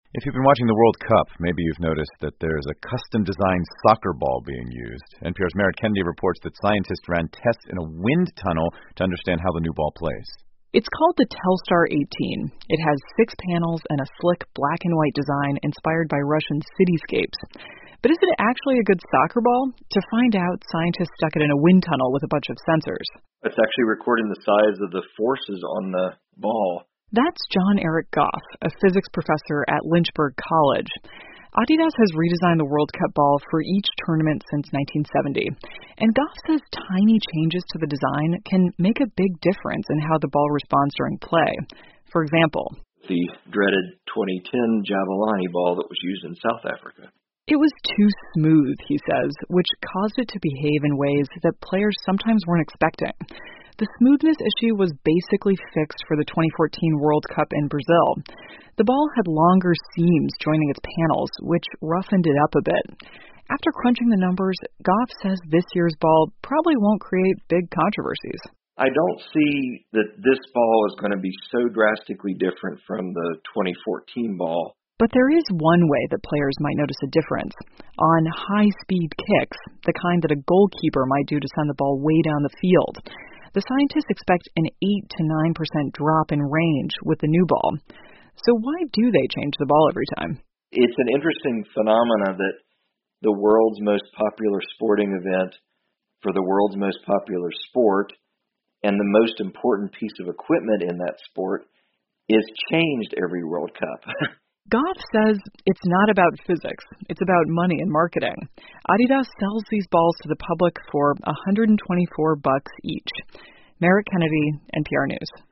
If you've been watching the World Cup, maybe you've noticed that there's a custom-designed soccer ball being used. NPR's Merritt Kennedy reports that scientists ran tests in a wind tunnel to understand how the new ball plays. It's called the Telstar 18. It has 6 panels and a slick black and white design inspired by Russian cityscapes. But is it actually a good soccer ball? To find out, scientists stuck it in a wind tunnel with a bunch of sensors. It's actually recording the size of the forces on the ball. That's John Eric Goff, a physics professor at Lynchburg College. Adidas has redesigned the World Cup ball for each tournament since 1970. And Goff says tiny changes to the design can make a big difference in how the ball responds during play. For example, the dreaded 2010 Javelani ball that was used in South Africa. It was too smooth, he says, which caused it to behave in ways that players sometimes weren't expecting. The smoothness issue was basically fixed for the 2014 World Cup in Brazil. The ball had longer seams joining its panels, which roughened it up a bit. After crunching the numbers, Goff says this year's ball probably won't create big controversies. I don't see that this ball is going to be so drastically different from the 2014 ball. But there is one way that players might notice a difference. On high-speed kicks, the kind that a goalkeeper might do to send the ball way down the field, the scientists expect an 8 to 9% drop in range with the new ball. So why do they change the ball every time? It's an interesting phenomena that the world's most popular sporting event for the world's most popular sport and the most important piece of equipment in that sport is changed every World Cup. Goff says it's not about physics, it's about money and marketing. Adidas sells these balls to the public for $124 each. Merritt Kennedy, NPR News.